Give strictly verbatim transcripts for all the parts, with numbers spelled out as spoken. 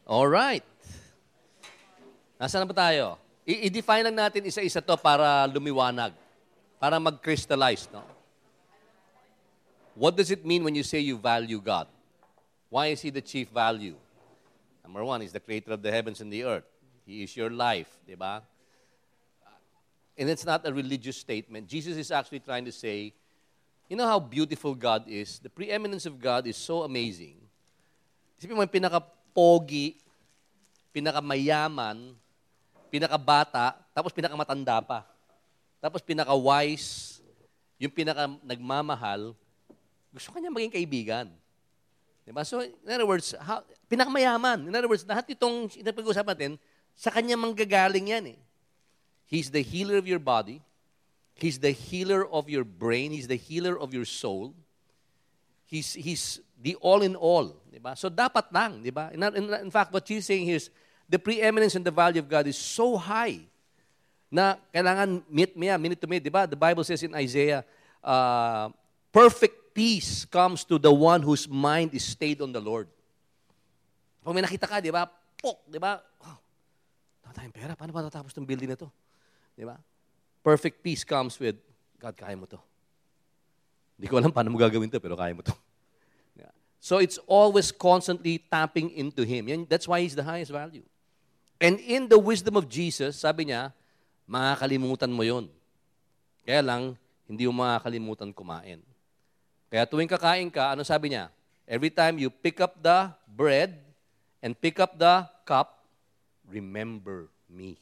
Alright. Nasaan na ba tayo? I- I-define lang natin isa-isa to para lumiwanag. Para mag-crystallize, no? What does it mean when you say you value God? Why is He the chief value? Number one, He's the creator of the heavens and the earth. He is your life, di ba? And it's not a religious statement. Jesus is actually trying to say, you know how beautiful God is? The preeminence of God is so amazing. Isipin mo yung pinaka-pogi, pinaka-mayaman, pinaka-bata, tapos pinaka-matanda pa. Tapos pinaka-wise, yung pinaka-nagmamahal, gusto kanya maging kaibigan. Diba? So, in other words, how, pinakamayaman. In other words, lahat itong pinag-usapan natin, sa kanya manggagaling yan eh. He's the healer of your body. He's the healer of your brain. He's the healer of your soul. He's, he's the all-in-all. Diba? So, dapat lang. Diba? In, in, in fact, what she's saying here is, the preeminence and the value of God is so high na kailangan meet me, minute to minute. Diba? The Bible says in Isaiah, uh, perfect peace comes to the one whose mind is stayed on the Lord. Kung may nakita ka, di ba? Pok, di ba? Oh, wala tayong pera. Paano ba natapos itong building na to? Di ba? Perfect peace comes with, God, kaya mo to. Hindi ko alam paano mo gagawin to, pero kaya mo to. Yeah. So it's always constantly tapping into Him. That's why He's the highest value. And in the wisdom of Jesus, sabi niya, makakalimutan mo yon. Kaya lang, hindi mo makakalimutan kumain. Kaya tuwing kakain ka, ano sabi niya? Every time you pick up the bread and pick up the cup, remember me.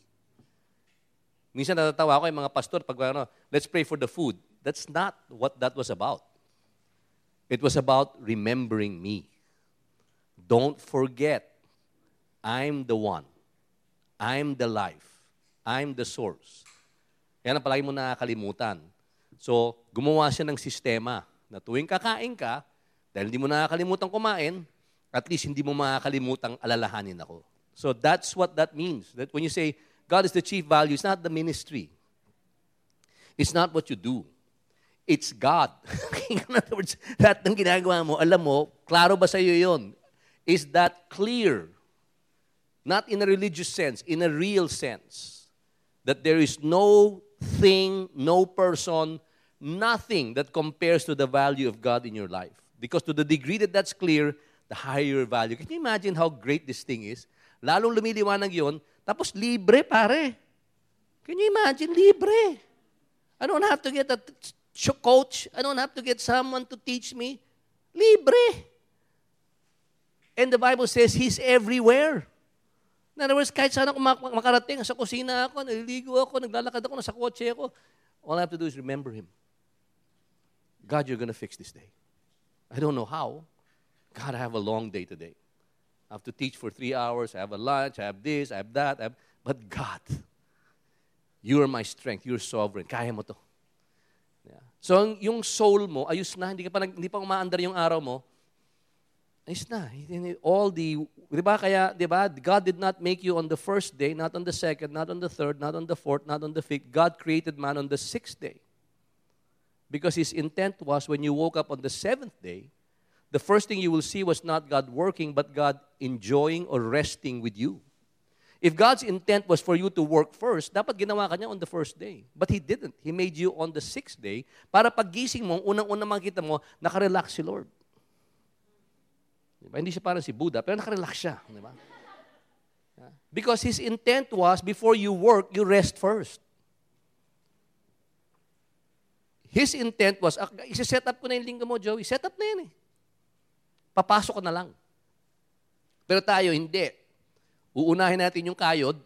Minsan natatawa ako yung mga pastor pag ano, let's pray for the food. That's not what that was about. It was about remembering me. Don't forget, I'm the one. I'm the life. I'm the source. Yan ang palagi mo nakakalimutan. So, gumawa siya ng sistema na tuwing kakain ka, dahil hindi mo nakakalimutan kumain, at least hindi mo makakalimutang alalahanin ako. So that's what that means. That when you say, God is the chief value, it's not the ministry. It's not what you do. It's God. In other words, lahat ng ginagawa mo, alam mo, klaro ba sa iyo yun? Is that clear? Not in a religious sense, in a real sense. That there is no thing, no person, nothing that compares to the value of God in your life. Because to the degree that that's clear, the higher value. Can you imagine how great this thing is? Lalong lumiliwanag yun, tapos libre, pare. Can you imagine? Libre. I don't have to get a coach. I don't have to get someone to teach me. Libre. And the Bible says He's everywhere. In other words, kahit saan ako makarating, sa kusina ako, naliligo ako, naglalakad ako, nasa kotse ako, all I have to do is remember Him. God, you're going to fix this day. I don't know how. God, I have a long day today. I have to teach for three hours. I have a lunch. I have this. I have that. I have... But God, you are my strength. You're sovereign. Kaya mo to. Yeah. So, yung soul mo, ayos na. Hindi, ka pa, hindi pa umaandar yung araw mo. Ayos na. All the... Di ba kaya, di ba? God did not make you on the first day, not on the second, not on the third, not on the fourth, not on the fifth. God created man on the sixth day. Because His intent was when you woke up on the seventh day, the first thing you will see was not God working, but God enjoying or resting with you. If God's intent was for you to work first, dapat ginawa ka niya on the first day. But He didn't. He made you on the sixth day para paggising mo, unang-unang makita mo, nakarelax si Lord. Diba? Hindi siya parang si Buddha, pero nakarelax siya. Diba? Because His intent was, before you work, you rest first. His intent was, ah, isi-set up ko na yung linggo mo, Joey. Set up na yan eh. Papasok ko na lang. Pero tayo, hindi. Uunahin natin yung kayod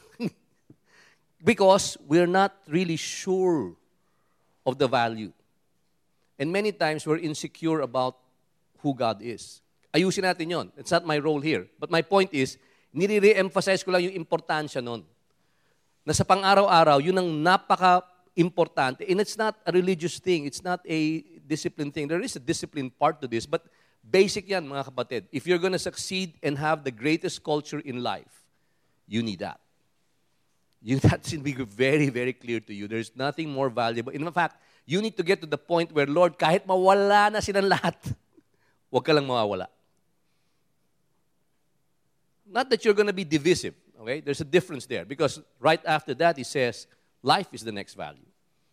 because we're not really sure of the value. And many times, we're insecure about who God is. Ayusin natin yon. It's not my role here. But my point is, nire-emphasize ko lang yung importansya nun. Na sa pang-araw-araw, yun ang napaka importante. And it's not a religious thing. It's not a discipline thing. There is a discipline part to this. But basic yan, mga kapatid. If you're going to succeed and have the greatest culture in life, you need that. You, that should be very, very clear to you. There's nothing more valuable. In fact, you need to get to the point where, Lord, kahit mawala na silang lahat, huwag ka lang mawawala. not that you're going to be divisive. Okay? There's a difference there. Because right after that, he says, life is the next value.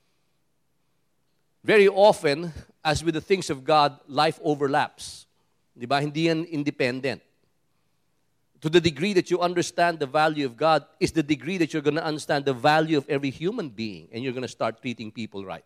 Very often, as with the things of God, life overlaps. Di ba? Hindi yan independent. To the degree that you understand the value of God is the degree that you're going to understand the value of every human being and you're going to start treating people right.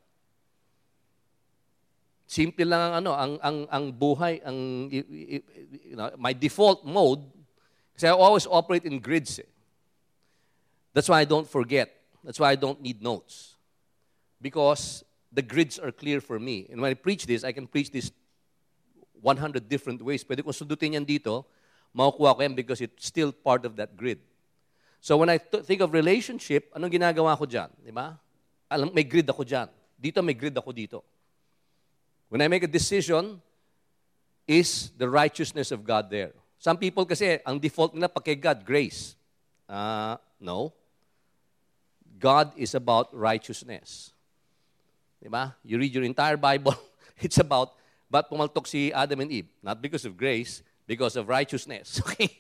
Simple lang ang ano, ang ang ang buhay, ang you know, my default mode kasi I always operate in grids. Eh. That's why I don't forget. That's why I don't need notes. Because the grids are clear for me. And when I preach this, I can preach this one hundred different ways. Pwede kong sundutin yan dito, makukuha ko yan because it's still part of that grid. So when I th- think of relationship, anong ginagawa ko dyan? Di ba? Alam, may grid ako dyan. Dito may grid ako dito. When I make a decision, is the righteousness of God there? Some people kasi, ang default nila pag kay God, grace. Uh, no. God is about righteousness. Di ba? You read your entire Bible, it's about, ba't pumaltok si Adam and Eve? Not because of grace, because of righteousness. Okay?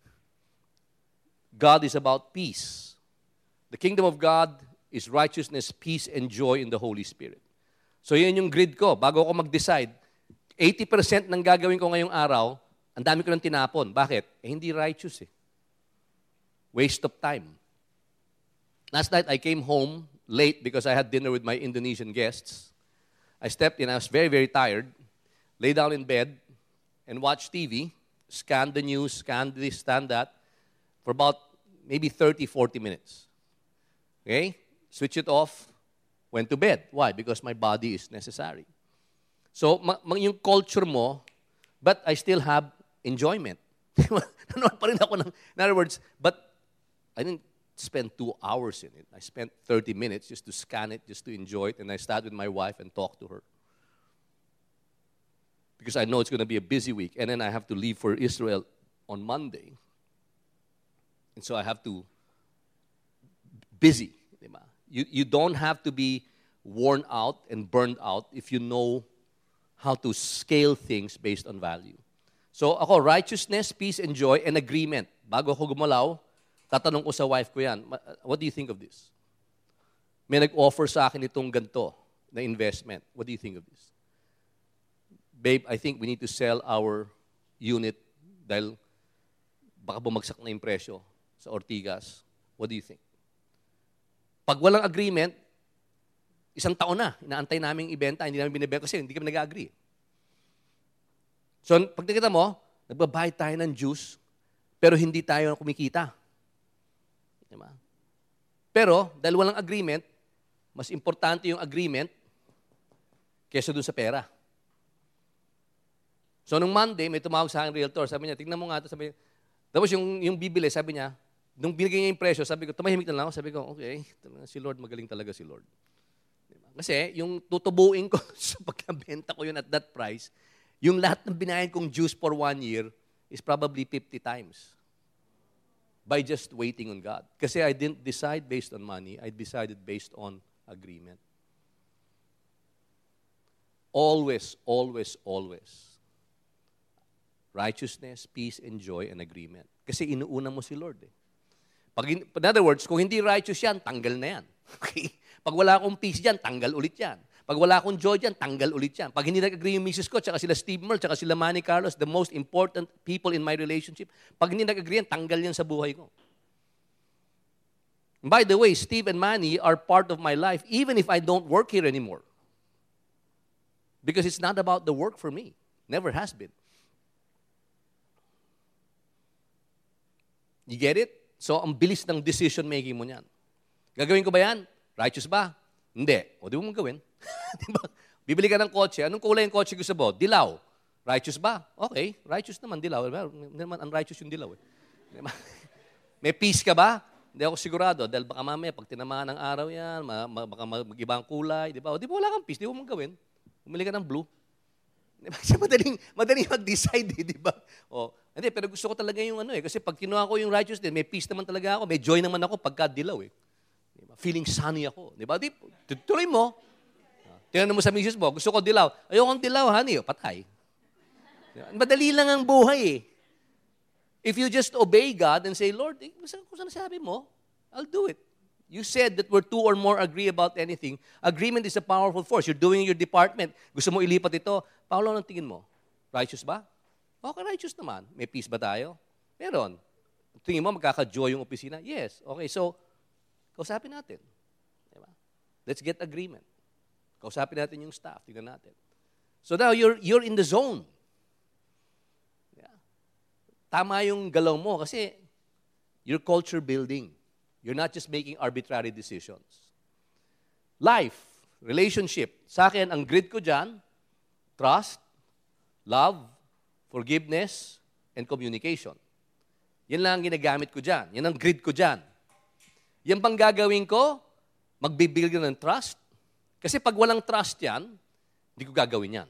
God is about peace. The kingdom of God is righteousness, peace, and joy in the Holy Spirit. So yun yung grid ko. Bago ako mag-decide, eighty percent ng gagawin ko ngayong araw, ang dami ko nang tinapon. Bakit? Eh, hindi righteous eh. Waste of time. Last night, I came home late because I had dinner with my Indonesian guests. I stepped in. I was very, very tired. Lay down in bed and watch T V, scan the news, scan this, scan that, for about maybe thirty, forty minutes. Okay? Switch it off. Went to bed. Why? Because my body is necessary. So, ma- ma- yung culture mo, but I still have enjoyment. Nanood pa rin ako ng, in other words, but I didn't spend two hours in it. I spent thirty minutes just to scan it, just to enjoy it, and I sat with my wife and talked to her. Because I know it's going to be a busy week, and then I have to leave for Israel on Monday. And so I have to, busy. Diba? You, you don't have to be worn out and burned out if you know how to scale things based on value. So ako, righteousness, peace, and joy, and agreement. Bago ako gumalaw, tatanong ko sa wife ko yan, what do you think of this? May nag-offer sa akin itong ganito na investment. What do you think of this? Babe, I think we need to sell our unit dahil baka bumagsak na yung presyo sa Ortigas. What do you think? Pag walang agreement, isang taon na, inaantay namin ibenta, hindi namin binibenta kasi hindi kami nag-agree. So, pag nakita mo, nagbabayad tayo ng juice, pero hindi tayo kumikita. Diba? Pero, dahil walang agreement, mas importante yung agreement kaysa dun sa pera. So, nung Monday, may tumawag sa akin realtor. Sabi niya, tignan mo nga ito. Sabi niya, tapos yung, yung bibili, sabi niya, nung binigay niya yung presyo, sabi ko, tumahimik na lang ako. Sabi ko, okay, si Lord, magaling talaga si Lord. Diba? Kasi, yung tutubuin ko sa pagkabenta ko yun at that price, yung lahat ng binayad kong juice for one year is probably fifty times by just waiting on God. Kasi I didn't decide based on money. I decided based on agreement. Always, always, always. Righteousness, peace, and joy, and agreement. Kasi inuuna mo si Lord eh. Pag, in other words, kung hindi righteous yan, tanggal na yan. Okay? Pag wala akong peace dyan, tanggal ulit yan. Pag wala akong joy dyan, tanggal ulit yan. Pag hindi nag-agree yung misis ko, tsaka sila Steve Merle, tsaka sila Manny Carlos, the most important people in my relationship, pag hindi nag-agree yan, tanggal yan sa buhay ko. And by the way, Steve and Manny are part of my life even if I don't work here anymore. Because it's not about the work for me. Never has been. You get it? So, ang bilis ng decision-making mo niyan. Gagawin ko ba yan? Righteous ba? Hindi. O, di mo mong gawin. Diba? Bibili ka ng kotse. Anong kulay yung kotse gusto mo? Dilaw. Righteous ba? Okay. Righteous naman, dilaw. Hindi naman unrighteous yung dilaw. Eh. Diba? May peace ka ba? Hindi ako sigurado. Dahil baka mamaya, pag tinamaan ng araw yan, ma ma baka mag-ibang kulay. Di ba? O, di ba wala kang peace? Di mo mong gawin. Bumili ka ng blue. Diba? Kasi madaling, madaling mag-decide, eh, di ba? O, hindi, pero gusto ko talaga yung ano eh. Kasi pag kinuha ko yung righteous din, may peace naman talaga ako, may joy naman ako pagka dilaw eh. Diba? Feeling sunny ako. Di ba? Di, tuloy mo. Tinanong mo sa misis mo, gusto ko dilaw. Ayokong dilaw, honey. O, patay. Diba? Madali lang ang buhay eh. If you just obey God and say, Lord, eh, kung saan sabi mo, I'll do it. You said that where two or more agree about anything, agreement is a powerful force. You're doing your department. Gusto mo ilipat ito. Paolo, anong tingin mo? Righteous ba? Okay, righteous naman. May peace ba tayo? Meron. Tingin mo, magkaka-joy yung opisina? Yes. Okay, so, kausapin natin. Diba? Let's get agreement. Kausapin natin yung staff. Tingnan natin. So now, you're, you're in the zone. Yeah. Tama yung galaw mo kasi you're culture building. You're not just making arbitrary decisions. Life, relationship. Sa akin, ang grid ko dyan, trust, love, forgiveness, and communication. Yan lang ang ginagamit ko dyan. Yan ang grid ko dyan. Yan bang gagawin ko? Magbibuild ka ng trust? Kasi pag walang trust yan, hindi ko gagawin yan.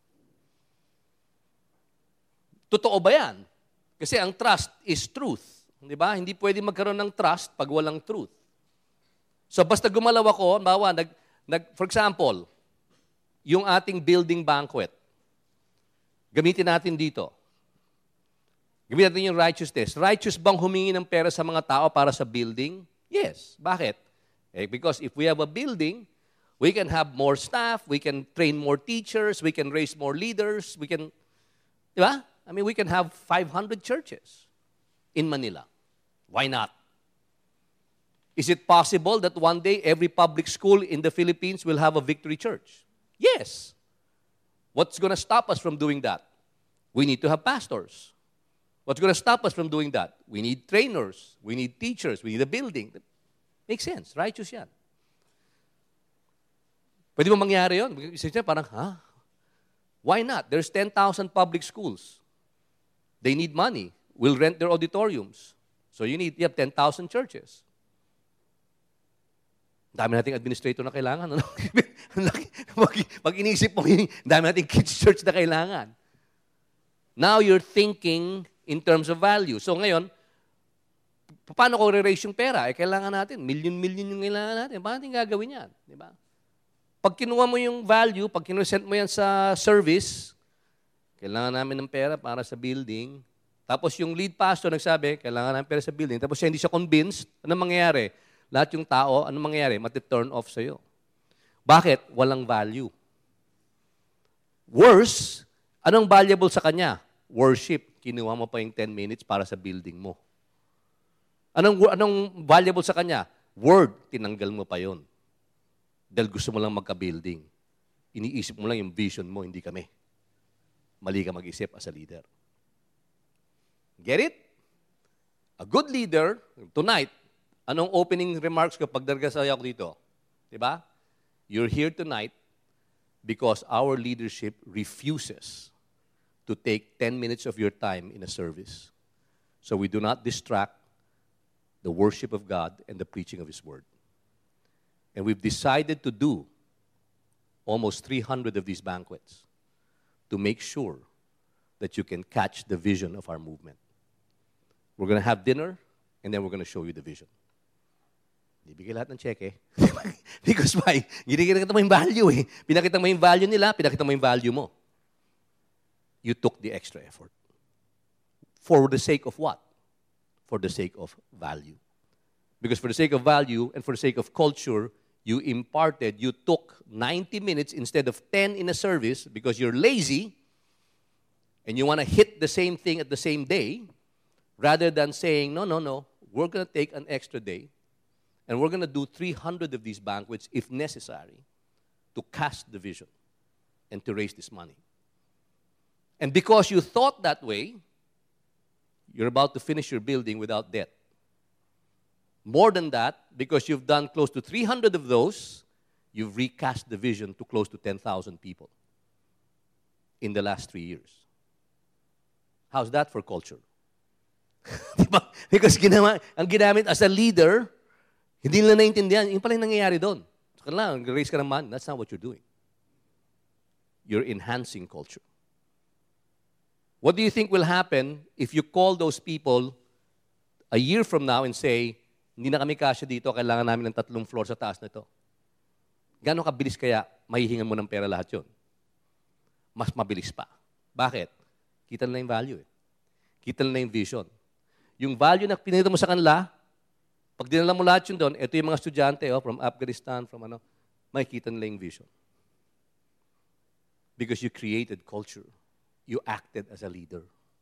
Totoo ba yan? Kasi ang trust is truth. Di ba? Hindi pwede magkaroon ng trust pag walang truth. So basta gumalaw ako, bawa, nag, nag, for example, yung ating building banquet, gamitin natin dito. Gamitin natin yung righteousness. Righteous bang humingi ng pera sa mga tao para sa building? Yes. Bakit? Eh, because if we have a building, we can have more staff, we can train more teachers, we can raise more leaders, we can, di ba? I mean, we can have five hundred churches in Manila. Why not? Is it possible that one day every public school in the Philippines will have a Victory Church? Yes. What's going to stop us from doing that? We need to have pastors. What's going to stop us from doing that? We need trainers. We need teachers. We need a building. Makes sense. Righteous yan. Pwede mo mangyari yun? Parang, ha? Why not? There's ten thousand public schools. They need money. We'll rent their auditoriums. So you need, you have ten thousand churches. Dami nating administrator na kailangan. Ano? Pag inisip mo, dami nating kids church na kailangan. Now you're thinking in terms of value. So ngayon, paano ko re-raise yung pera? Eh, kailangan natin. Million-million yung kailangan natin. Paano natin gagawin yan? Diba? Pag kinuha mo yung value, pag kinusent mo yan sa service, kailangan namin ng pera para sa building. Tapos yung lead pastor nagsabi, kailangan namin pera sa building. Tapos siya hindi siya convinced. Anong mangyayari? Lahat yung tao, anong mangyayari? Mati-turn off sa'yo. Bakit? Walang value. Worse, anong valuable sa kanya? Worship. Kinuha mo pa yung ten minutes para sa building mo. Anong, anong valuable sa kanya? Word. Tinanggal mo pa yon. Dahil gusto mo lang magka-building. Iniisip mo lang yung vision mo, hindi kami. Mali ka mag-isip as a leader. Get it? A good leader, tonight, anong opening remarks ko pag dargasay ako dito? Diba? You're here tonight because our leadership refuses to take ten minutes of your time in a service. So we do not distract the worship of God and the preaching of His Word. And we've decided to do almost three hundred of these banquets to make sure that you can catch the vision of our movement. We're going to have dinner, and then we're going to show you the vision. Ibigay lahat ng check eh. Because why? Ginigita mo yung value eh. Pinakita mo yung value nila, pinakita mo yung value mo. You took the extra effort. For the sake of what? For the sake of value. Because for the sake of value and for the sake of culture, you imparted, you took ninety minutes instead of ten in a service because you're lazy and you want to hit the same thing at the same day, rather than saying, no, no, no, we're going to take an extra day and we're going to do three hundred of these banquets if necessary to cast the vision and to raise this money. And because you thought that way, you're about to finish your building without debt. More than that, because you've done close to three hundred of those, you've recast the vision to close to ten thousand people in the last three years. How's that for culture? Diba? Because ginawa, ang ginamit as a leader, hindi nila naintindihan, yung pala yung nangyayari doon. So, kailangan, raise ka ng money. That's not what you're doing. You're enhancing culture. What do you think will happen if you call those people a year from now and say, hindi na kami kasya dito, kailangan namin ng tatlong floor sa taas na ito? Gano'ng kabilis kaya mahihingan mo ng pera lahat yun? Mas mabilis pa. Bakit? Kita nila yung value eh. Kita nila yung vision. Yung value na pinito mo sa kanila, pag dinala mo lahat yun doon, ito yung mga estudyante oh, from Afghanistan, from ano, makikita nila yung vision. Because you created culture. You acted as a leader.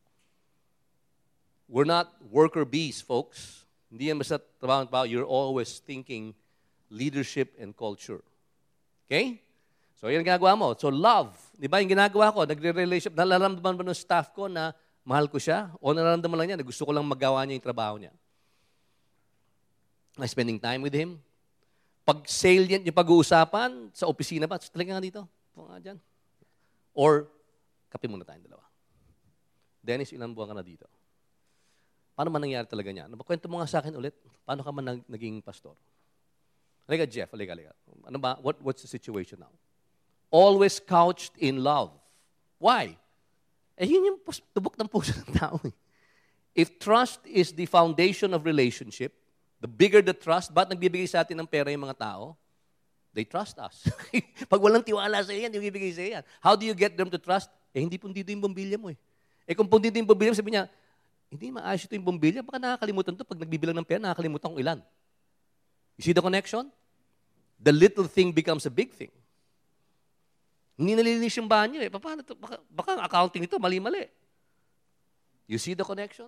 We're not worker bees, folks. Hindi yan basta trabaho. You're always thinking leadership and culture. Okay? So, yan ang ginagawa mo. So, love. Di ba yung ginagawa ko? Nagre-relationship. Nalaramdaman ba ng staff ko na mahal ko siya? O nalaramdaman lang niya na gusto ko lang magawa niya yung trabaho niya? Am I spending time with him? Pag salient yung pag-uusapan, sa opisina ba? Talaga nga dito. Punga nga dyan. Or, kape muna tayong dalawa. Dennis, ilang buwan ka na dito? Paano man nangyari talaga niya? Ano ba, kwento mo nga sa akin ulit. Paano ka man nag- naging pastor? Halika, Jeff. Halika, halika. Ano ba? What, what's the situation now? Always couched in love. Why? Eh, yun yung tubok ng puso ng tao. Eh. If trust is the foundation of relationship, the bigger the trust, ba't nagbibigay sa atin ng pera yung mga tao? They trust us. Pag walang tiwala sa iyo yan, yung ibigay sa iyo yan. How do you get them to trust? Eh, hindi pundido yung bombilya mo eh. Eh, kung pundido yung bombilya mo, sabi niya, hindi maayos ito yung bombilya, baka nakakalimutan ito. Pag nagbibilang ng pera, nakakalimutan kung ilan. You see the connection? The little thing becomes a big thing. Hindi nalilinis yung banyo eh. Paano ito? Baka, baka ang accounting ito, mali-mali. You see the connection?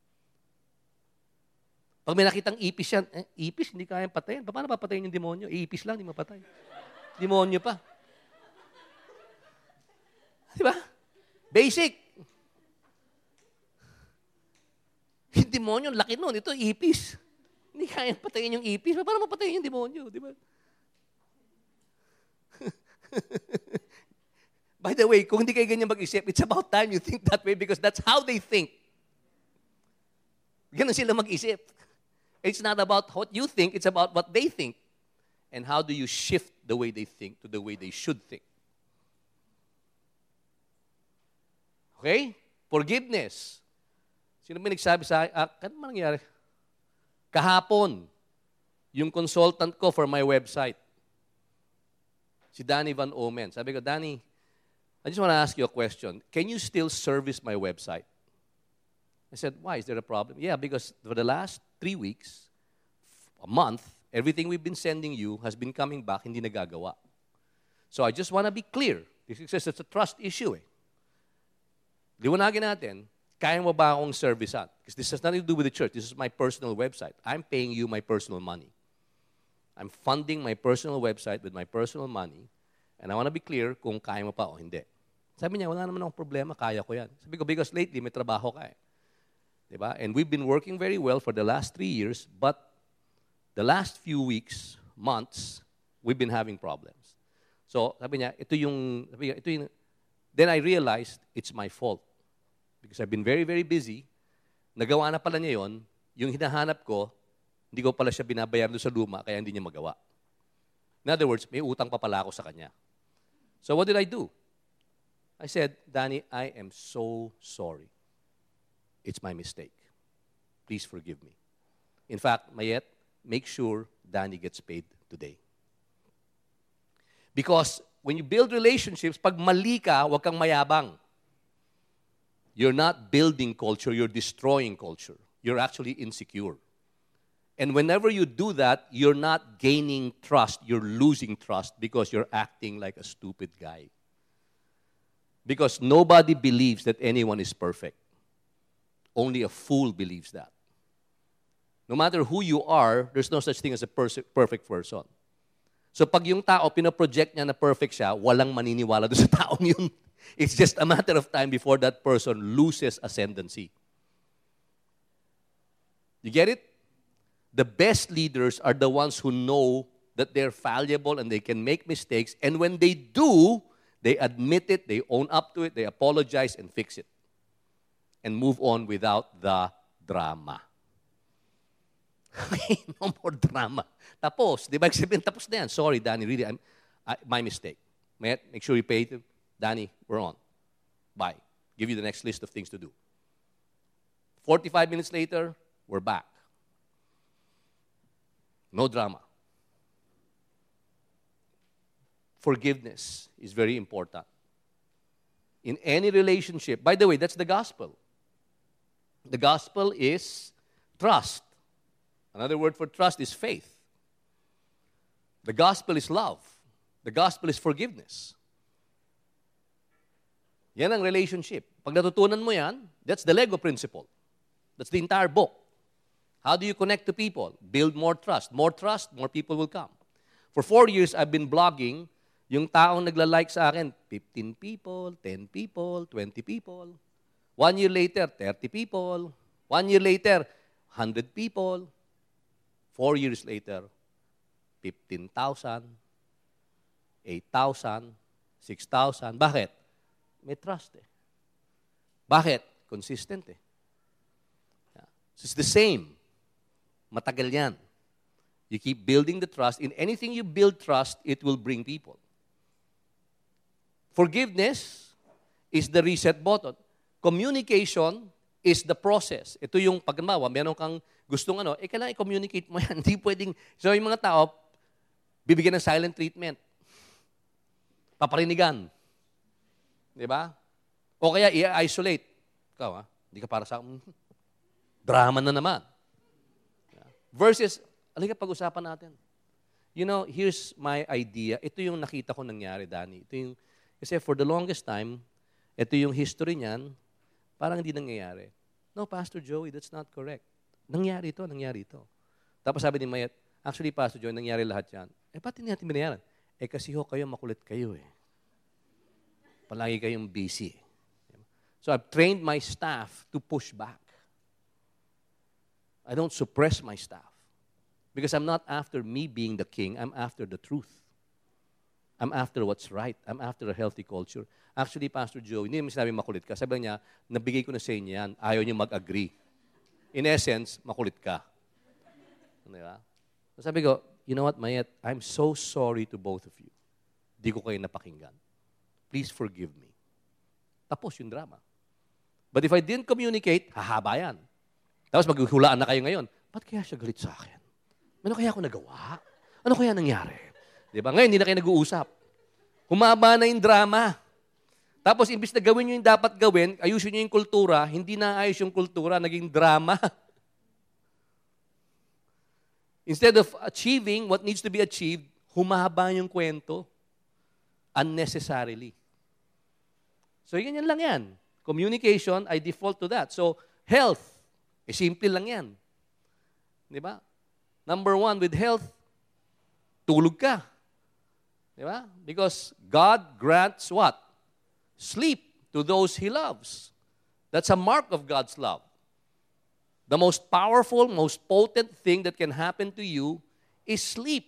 Pag may nakitang ipis yan, eh, ipis, hindi kayang patayin. Paano papatayin yung demonyo? Ipis lang, hindi mapatay. Demonyo pa. Di ba? Basic. Yung demonyo, laki nun. Ito, ipis. Hindi kayang patayin yung ipis. Paano mapatayin yung demonyo? Di ba? By the way, kung hindi kayo ganyan mag-isip, it's about time you think that way because that's how they think. Ganun sila mag-isip. It's not about what you think, it's about what they think. And how do you shift the way they think to the way they should think. Okay? Forgiveness. Sino ba nagsabi sa akin, ah, ano ba nangyari? Kahapon, yung consultant ko for my website, si Danny Van Omen. Sabi ko, Danny, I just want to ask you a question. Can you still service my website? I said, why? Is there a problem? Yeah, because for the last three weeks, a month, everything we've been sending you has been coming back, hindi nagagawa. So I just want to be clear. This is it's a trust issue eh. Liwanagin natin, kaya mo ba akong servicean? Because this has nothing to do with the church. This is my personal website. I'm paying you my personal money. I'm funding my personal website with my personal money. And I want to be clear kung kaya mo pa o hindi. Sabi niya, wala naman akong problema, kaya ko yan. Sabi ko, because lately, may trabaho ka eh. Diba? And we've been working very well for the last three years, but the last few weeks, months, we've been having problems. So, sabi niya, ito yung, sabi niya, ito yung, then I realized it's my fault. Because I've been very, very busy. Nagawa na pala niya yun. Yung hinahanap ko, hindi ko pala siya binabayar doon sa luma, kaya hindi niya magawa. In other words, may utang pa pala ako sa kanya. So what did I do? I said, Danny, I am so sorry. It's my mistake. Please forgive me. In fact, Mayet, make sure Danny gets paid today. Because when you build relationships, pag mali ka, huwag kang mayabang. You're not building culture, you're destroying culture. You're actually insecure. And whenever you do that, you're not gaining trust, you're losing trust because you're acting like a stupid guy. Because nobody believes that anyone is perfect. Only a fool believes that. No matter who you are, there's no such thing as a pers- perfect person. So pag yung tao, pinoproject niya na perfect siya, walang maniniwala doon sa taong yun. It's just a matter of time before that person loses ascendancy. You get it? The best leaders are the ones who know that they're fallible and they can make mistakes. And when they do, they admit it, they own up to it, they apologize and fix it. And move on without the drama. Okay, no more drama. Tapos, di ba sabihin, tapos na yan. Sorry, Danny, really, I'm, I, my mistake. May, make sure you pay it. Danny, we're on. Bye. Give you the next list of things to do. forty-five minutes later, we're back. No drama. Forgiveness is very important. In any relationship, by the way, that's the gospel. The gospel is trust. Another word for trust is faith. The gospel is love. The gospel is forgiveness. Yan ang relationship. Pag natutunan mo yan, that's the Lego principle. That's the entire book. How do you connect to people? Build more trust. More trust, more people will come. For four years, I've been blogging. Yung taong nagla-like sa akin, fifteen people, ten people, twenty people. One year later, thirty people. One year later, one hundred people. Four years later, fifteen thousand, eight thousand, six thousand. Bakit? May trust eh. Bakit? Consistent eh. So it's the same. Matagal yan. You keep building the trust. In anything you build trust, it will bring people. Forgiveness is the reset button. Communication is the process. Ito yung pagmawa, meron kang gustong ano, eh kailangan i-communicate mo yan. Hindi pwedeng, so yung mga tao, bibigyan ng silent treatment. Paparinigan. Di ba? O kaya i-isolate. Ikaw ha, hindi ka para sa akin. Drama na naman. Versus, alika pag-usapan natin. You know, here's my idea. Ito yung nakita ko nangyari, Danny. Ito yung, kasi for the longest time, ito yung history niyan, parang hindi nangyayari. No, Pastor Joey, that's not correct. Nangyari ito, nangyari ito. Tapos sabi ni Mayet, actually, Pastor Joey, nangyari lahat yan. Eh, ba't hindi natin binayaran? Eh, kasi ho, kayo makulit kayo eh. Palagi kayong busy. So I've trained my staff to push back. I don't suppress my staff. Because I'm not after me being the king, I'm after the truth. I'm after what's right. I'm after a healthy culture. Actually, Pastor Joe, hindi naman sinabi makulit ka. Sabi niya, nabigay ko na sa inyo yan. Ayaw niyo mag-agree. In essence, makulit ka. Di ba? So sabi ko, you know what, Mayet? I'm so sorry to both of you. Di ko kayo napakinggan. Please forgive me. Tapos yung drama. But if I didn't communicate, hahaba yan. Tapos maghuhulaan na kayo ngayon. Ba't kaya siya galit sa akin? Ano kaya ako nagawa? Ano kaya nangyari? Diba? Ngayon, hindi na kayo nag-uusap. Humaba na yung drama. Tapos, imbis na gawin nyo yung dapat gawin, ayusin nyo yung kultura, hindi na ayos yung kultura, naging drama. Instead of achieving what needs to be achieved, humaba yung kwento unnecessarily. So, yan yan lang yan. Communication, I default to that. So, health, eh, simple lang yan. Di ba? Number one, with health, tulog ka. Di ba? Because God grants what? Sleep to those He loves. That's a mark of God's love. The most powerful, most potent thing that can happen to you is sleep.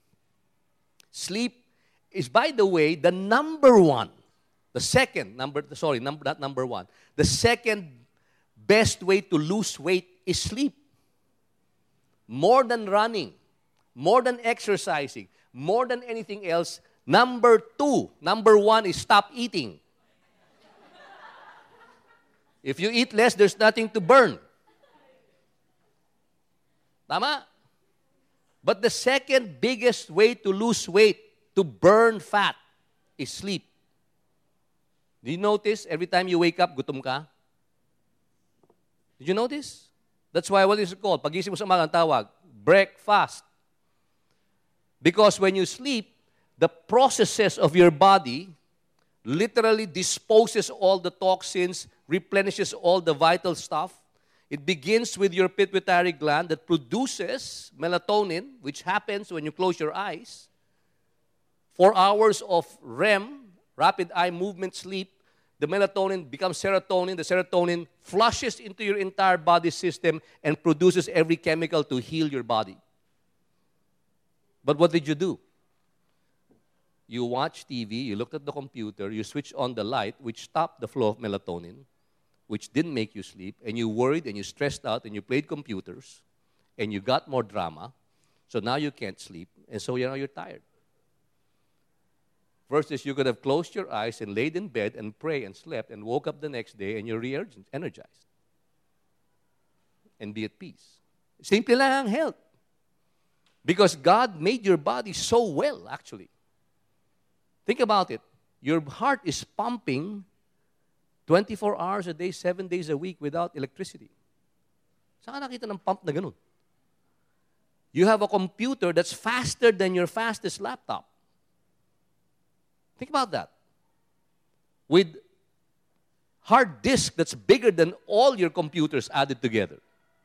Sleep is, by the way, the number one, the second, number, sorry, number, not number one, the second best way to lose weight is sleep. More than running, more than exercising, more than anything else, number two, number one is stop eating. If you eat less, there's nothing to burn. Tama? But the second biggest way to lose weight, to burn fat, is sleep. Do you notice every time you wake up, gutom ka? Did you notice? That's why, what is it called? Pag-isip mo sa umaga, ang tawag, breakfast. Because when you sleep, the processes of your body literally disposes all the toxins, replenishes all the vital stuff. It begins with your pituitary gland that produces melatonin, which happens when you close your eyes. Four hours of R E M, rapid eye movement sleep, the melatonin becomes serotonin. The serotonin flushes into your entire body system and produces every chemical to heal your body. But what did you do? You watched T V, you looked at the computer, you switched on the light, which stopped the flow of melatonin, which didn't make you sleep, and you worried and you stressed out and you played computers, and you got more drama, so now you can't sleep, and so you know you're tired. Versus you could have closed your eyes and laid in bed and prayed and slept and woke up the next day and you're re-energized. And be at peace. Simple lang ang health. Because God made your body so well, actually. Think about it. Your heart is pumping twenty-four hours a day, seven days a week without electricity. Saan ka nakita ng pump na ganun? You have a computer that's faster than your fastest laptop. Think about that. With hard disk that's bigger than all your computers added together.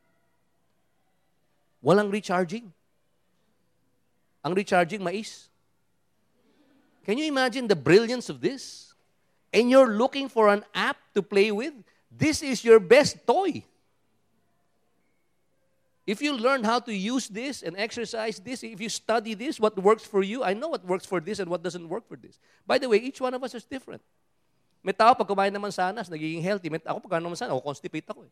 Walang recharging. Ang recharging, mais. Can you imagine the brilliance of this? And you're looking for an app to play with? This is your best toy. If you learn how to use this and exercise this, if you study this, what works for you, I know what works for this and what doesn't work for this. By the way, each one of us is different. May tao, pag kumain naman sanas, nagiging healthy. May, ako, pag kumain naman sanas, ako constipate ako. Eh.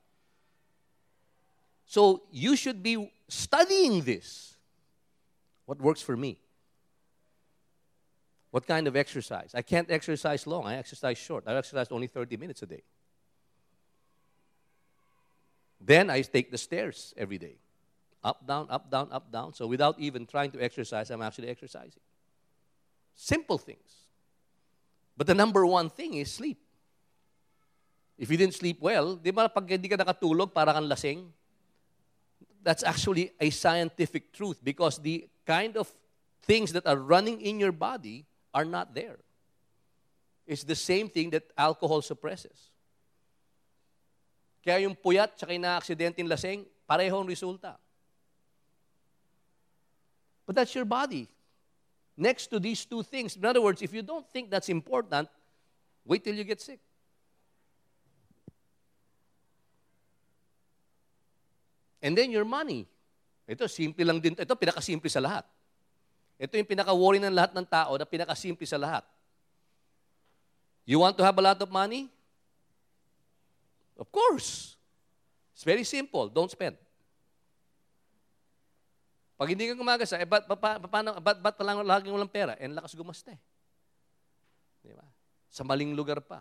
So, you should be studying this. What works for me? What kind of exercise? I can't exercise long. I exercise short. I exercise only thirty minutes a day. Then, I take the stairs every day. Up, down, up, down, up, down. So without even trying to exercise, I'm actually exercising. Simple things. But the number one thing is sleep. If you didn't sleep well, di ba pag hindi ka nakatulog, para kang lasing? That's actually a scientific truth because the kind of things that are running in your body are not there. It's the same thing that alcohol suppresses. Kaya yung puyat tsaka yung na-aksidenteng lasing, parehong resulta. But that's your body. Next to these two things. In other words, if you don't think that's important, wait till you get sick. And then your money. Ito, simple lang din. Ito, pinakasimple sa lahat. Ito yung pinaka-worry ng lahat ng tao na pinakasimple sa lahat. You want to have a lot of money? Of course. It's very simple. Don't spend. Pag hindi ka gumagasa, eh, ba't, ba't, ba't, ba't, ba't palang laging walang pera? Eh, lakas gumasta eh. Di ba? Sa maling lugar pa.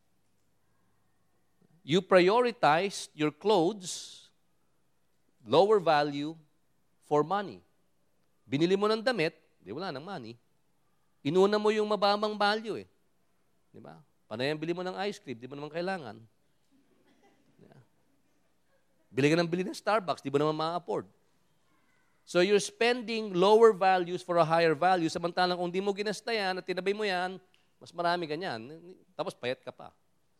You prioritize your clothes, lower value, for money. Binili mo ng damit, di wala ng money. Inuna mo yung mababang value eh. Di ba? Panay ang bili mo ng ice cream, di mo naman kailangan. Diba? Bili ka ng bili ng Starbucks, di mo naman ma-afford. So you're spending lower values for a higher value, samantalang kung di mo ginasta yan at tinabay mo yan, mas marami ganyan. Tapos payat ka pa.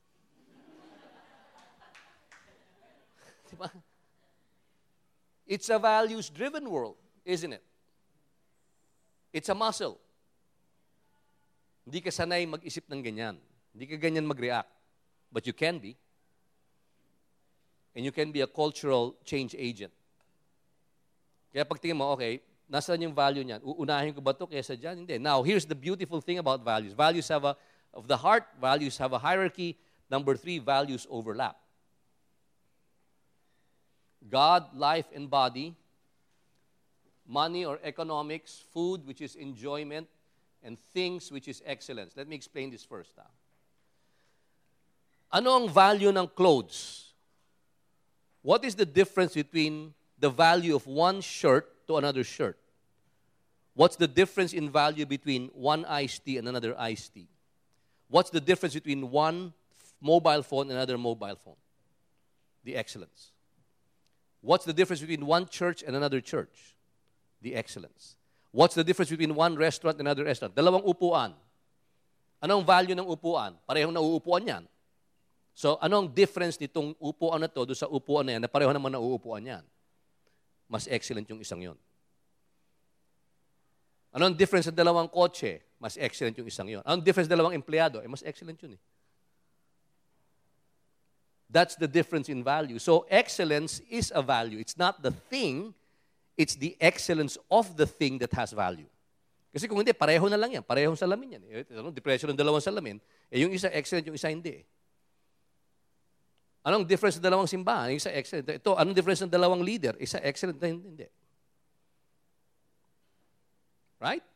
Diba? It's a values-driven world, isn't it? It's a muscle. Hindi ka sanay mag-isip ng ganyan. Hindi ka ganyan mag-react. But you can be. And you can be a cultural change agent. Kaya pag tingin mo, okay, nasaan yung value niyan? Uunahin ko ba ito kaysa dyan? Hindi. Now, here's the beautiful thing about values. Values have a, of the heart, values have a hierarchy. Number three, values overlap. God, life, and body, money or economics, food, which is enjoyment, and things, which is excellence. Let me explain this first. Ha? Ano ang value ng clothes? What is the difference between the value of one shirt to another shirt? What's the difference in value between one iced tea and another iced tea? What's the difference between one mobile phone and another mobile phone? The excellence. What's the difference between one church and another church? The excellence. What's the difference between one restaurant and another restaurant? Dalawang upuan. Anong value ng upuan? Parehong nauupuan yan. So, anong difference nitong upuan na to doon sa upuan na yan na pareho naman nauupuan yan? Mas excellent yung isang yon. Anong difference sa dalawang kotse? Mas excellent yung isang yon. Anong difference sa dalawang empleyado? Eh, mas excellent yun eh. That's the difference in value. So, excellence is a value. It's not the thing, it's the excellence of the thing that has value. Kasi kung hindi, pareho na lang yan. Parehong salamin yan. Eh, ano, depression ng dalawang salamin, eh yung isa excellent, yung isa hindi eh. Anong difference ng dalawang simbahan? Isa excellent. Ito, anong difference ng dalawang leader? Isa excellent na hindi. Right?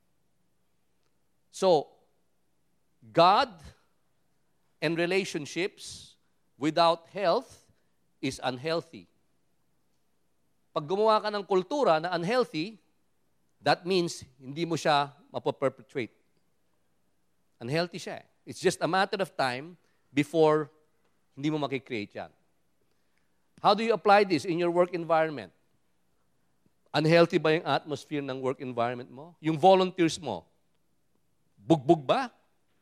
So, God and relationships without health is unhealthy. Pag gumawa ka ng kultura na unhealthy, that means hindi mo siya mapaperpetuate. Unhealthy siya. It's just a matter of time before hindi mo makikreate yan. How do you apply this in your work environment? Unhealthy ba yung atmosphere ng work environment mo? Yung volunteers mo, bugbog ba?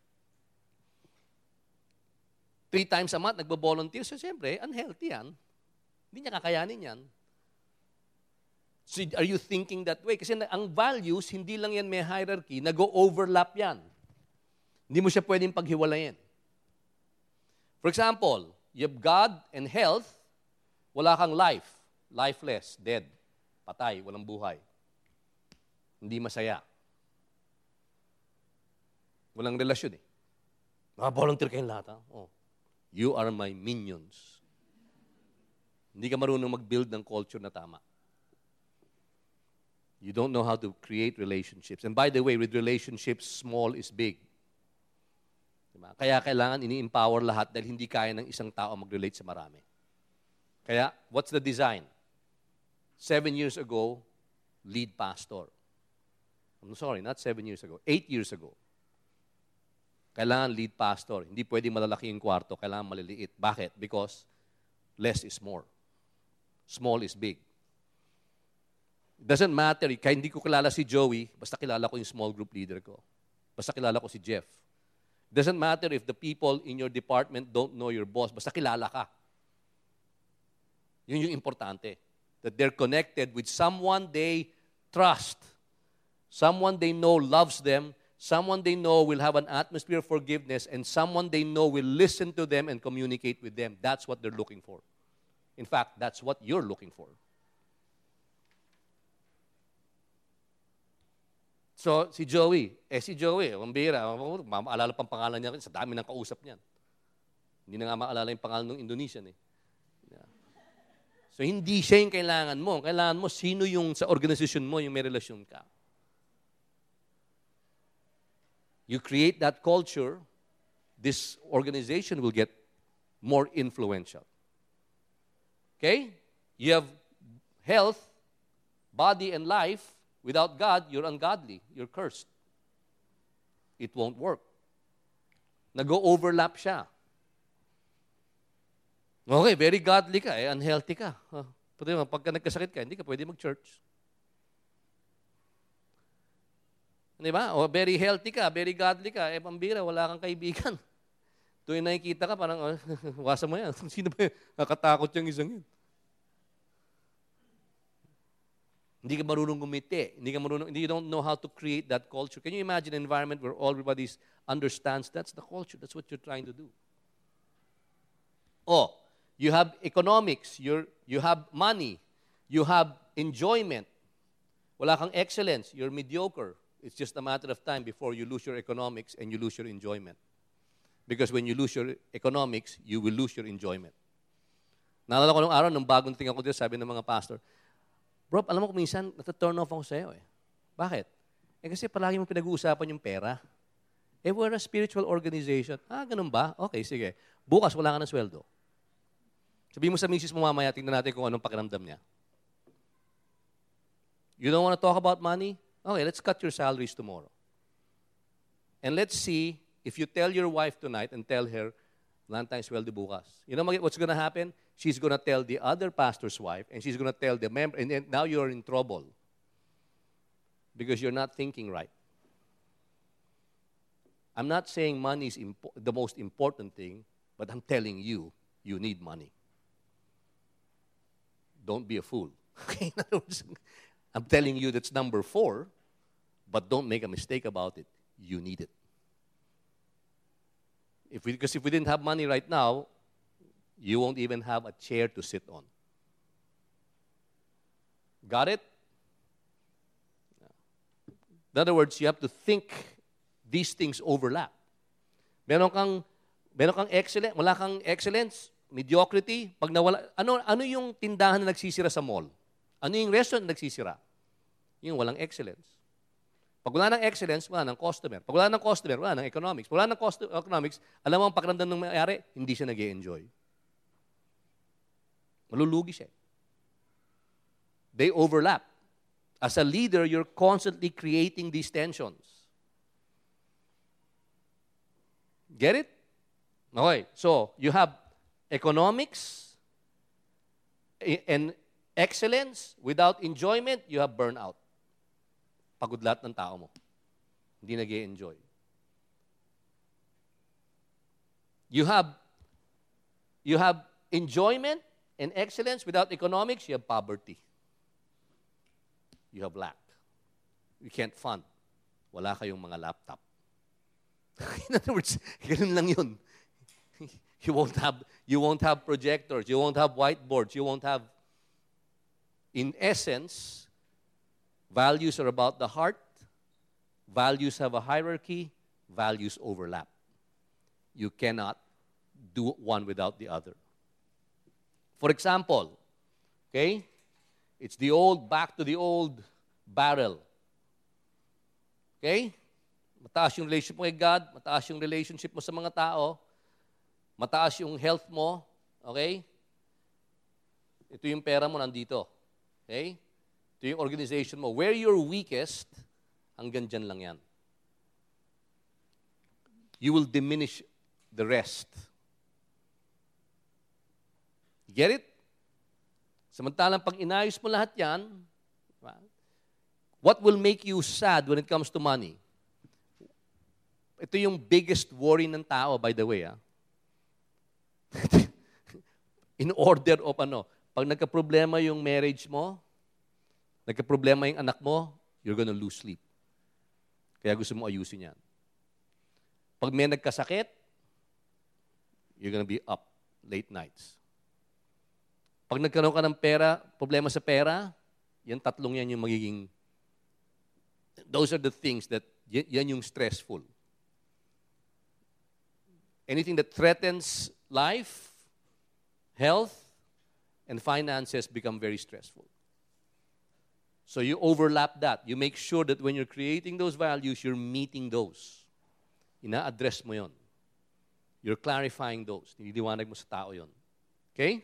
Three times a month, nagbo-volunteer. So, siyempre, unhealthy yan. Hindi niya kakayanin yan. So, are you thinking that way? Kasi ang values, hindi lang yan may hierarchy, nag-overlap yan. Hindi mo siya pwedeng paghiwalayin. For example, you have God and health, wala kang life. Lifeless, dead, patay, walang buhay. Hindi masaya. Walang relasyon eh. Mga-volunteer kayong lahat. Ha? Oh. You are my minions. Hindi ka marunong mag-build ng culture na tama. You don't know how to create relationships. And by the way, with relationships, small is big. Diba? Kaya kailangan ini-empower lahat dahil hindi kaya ng isang tao mag-relate sa marami. Kaya, what's the design? Seven years ago, lead pastor. I'm sorry, not seven years ago. Eight years ago. Kailangan lead pastor. Hindi pwedeng malalaki yung kwarto. Kailangan maliliit. Bakit? Because less is more. Small is big. It doesn't matter. Kaya hindi ko kilala si Joey, basta kilala ko yung small group leader ko. Basta kilala ko si Jeff. It doesn't matter if the people in your department don't know your boss, basta kilala ka. Yun yung importante. That they're connected with someone they trust. Someone they know loves them. Someone they know will have an atmosphere of forgiveness, and someone they know will listen to them and communicate with them. That's what they're looking for. In fact, that's what you're looking for. So, si Joey, eh si Joey, ang bira, maalala pang pangalan niya, sa dami ng kausap niyan. Hindi na nga maalala yung pangalan ng Indonesian eh. Yeah. So, hindi siya yung kailangan mo. Kailangan mo, sino yung sa organisasyon mo, yung may relasyon ka. You create that culture, this organization will get more influential. Okay? You have health, body, and life. Without God, you're ungodly. You're cursed. It won't work. Nag-overlap siya. Okay, very godly ka, eh, unhealthy ka. Huh. Pagka nagkasakit ka, hindi ka pwede mag-church. Di ba? O very healthy ka, very godly ka, eh pambira, wala kang kaibigan. Tuwing nakikita ka, parang, oh, wasa mo yan. Sino ba yan? Nakatakot yung isang yun. Hindi ka marunong gumiti. Hindi ka marunong, you don't know how to create that culture. Can you imagine an environment where everybody understands that's the culture? That's what you're trying to do. Oh, you have economics. You're, you have money. You have enjoyment. Wala kang excellence. You're mediocre. It's just a matter of time before you lose your economics and you lose your enjoyment. Because when you lose your economics, you will lose your enjoyment. Naalala ko nung araw, nung bagong tingin ako dito, sabi ng mga pastor, bro, alam mo kung minsan, nata-turn off ako sa'yo eh. Bakit? Eh kasi palagi mo pinag-uusapan yung pera. Eh we're a spiritual organization. Ah, ganun ba? Okay, sige. Bukas wala ka ng sweldo. Sabihin mo sa misis mo mamaya, tingnan natin kung anong pakiramdam niya. You don't want to talk about money? Okay, let's cut your salaries tomorrow. And let's see if you tell your wife tonight and tell her, wala tayong sweldo bukas. You know what's going to happen? She's going to tell the other pastor's wife, and she's going to tell the member, and then now you're in trouble because you're not thinking right. I'm not saying money is impo- the most important thing, but I'm telling you, you need money. Don't be a fool. Okay? In other words, I'm telling you that's number four, but don't make a mistake about it. You need it. If we, because if we didn't have money right now, you won't even have a chair to sit on. Got it? In other words, you have to think these things overlap. Meron kang, meron kang excellence, wala kang excellence, mediocrity, pag nawala, ano, ano yung tindahan na nagsisira sa mall? Ano yung restaurant na nagsisira? Yung walang excellence. Pag wala ng excellence, wala ng customer. Pag wala ng customer, wala ng economics. Pag wala ng cost- economics, alam mo ang pakiramdam ng mayari, hindi siya nag-e-enjoy. Malulugi siya. They overlap. As a leader, you're constantly creating these tensions. Get it? Okay, so you have economics, And excellence, without enjoyment, you have burnout. Pagod lahat ng tao mo. Hindi nag-e-enjoy. You have, you have enjoyment and excellence without economics, you have poverty. You have lack. You can't fund. Wala kayong mga laptop. In other words, ganun lang yun. You won't have, you won't have projectors. You won't have whiteboards. You won't have, in essence, values are about the heart. Values have a hierarchy. Values overlap. You cannot do one without the other. For example, okay, it's the old, back to the old barrel. Okay? Mataas yung relationship mo kay God, mataas yung relationship mo sa mga tao, mataas yung health mo, okay? Ito yung pera mo nandito. Okay? Ito yung organization mo. Where you're weakest, hanggang dyan lang yan. You will diminish the rest. You get it? Samantalang pag inayos mo lahat yan, what will make you sad when it comes to money? Ito yung biggest worry ng tao, by the way. Ah. In order of ano, pag nagka-problema yung marriage mo, nagka-problema yung anak mo, you're gonna lose sleep. Kaya gusto mo ayusin yan. Pag may nagkasakit, you're gonna be up late nights. Pag nagkaroon ka ng pera, problema sa pera, yan tatlong yan yung magiging, those are the things that, yan yung stressful. Anything that threatens life, health, and finances become very stressful. So you overlap that. You make sure that when you're creating those values, you're meeting those. Ina-address mo yon. You're clarifying those. Niliwanag mo sa tao yon. Okay?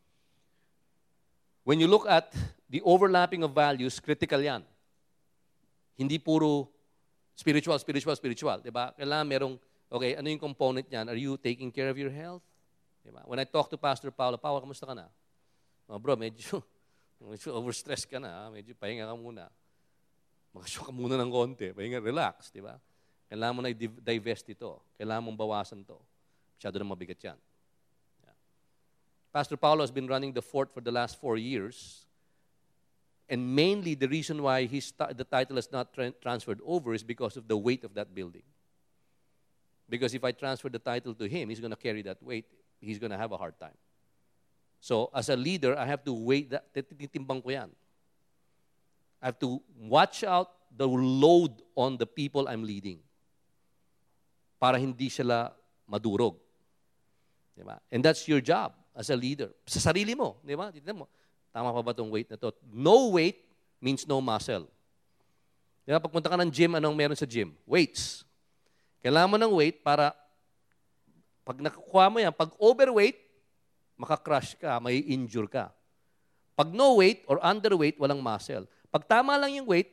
When you look at the overlapping of values, critical yan. Hindi puro spiritual, spiritual, spiritual. Diba? Kailangan merong, okay, ano yung component niyan? Are you taking care of your health? Diba? When I talk to Pastor Paolo, Paolo, kamusta ka na? Oh, bro, medyo, medyo overstressed ka na. Medyo pahinga ka muna. Makasyo ka muna ng konti. Pahinga, relax. Diba? Kailangan mo na i-divest ito. Kailangan mong bawasan to. Masyado na mabigat yan. Yeah. Pastor Paolo has been running the fort for the last four years. And mainly the reason why his the title has not tra- transferred over is because of the weight of that building. Because if I transfer the title to him, he's going to carry that weight. He's going to have a hard time. So as a leader, I have to wait. That, titimbang ko yan. I have to watch out the load on the people I'm leading para hindi sila madurog. Diba? And that's your job as a leader. Sa sarili mo. Diba? Titignan mo. Tama pa ba itong weight na to? No weight means no muscle. Diba? Pagpunta ka ng gym, anong meron sa gym? Weights. Kailangan mo ng weight para pag nakukuha mo yan, pag overweight, makakrush ka, may injure ka. Pag no weight or underweight, walang muscle. Pag tama lang yung weight,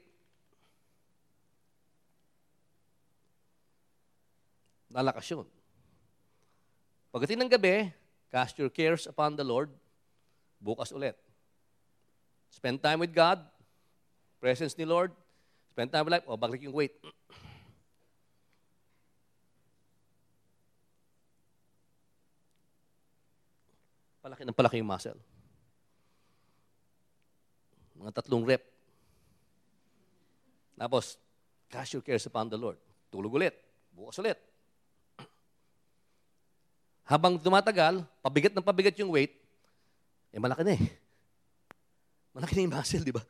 lalakas yun. Pagdating ng gabi, cast your cares upon the Lord, bukas ulit. Spend time with God, presence ni Lord, spend time with life, o baglik yung weight. Palaki ng palaki yung muscle. Mga tatlong rep. Tapos, cast your cares upon the Lord. Tulog ulit. Bukas ulit. Habang tumatagal, pabigat ng pabigat yung weight, eh malaki na eh. Malaki na yung muscle, di ba?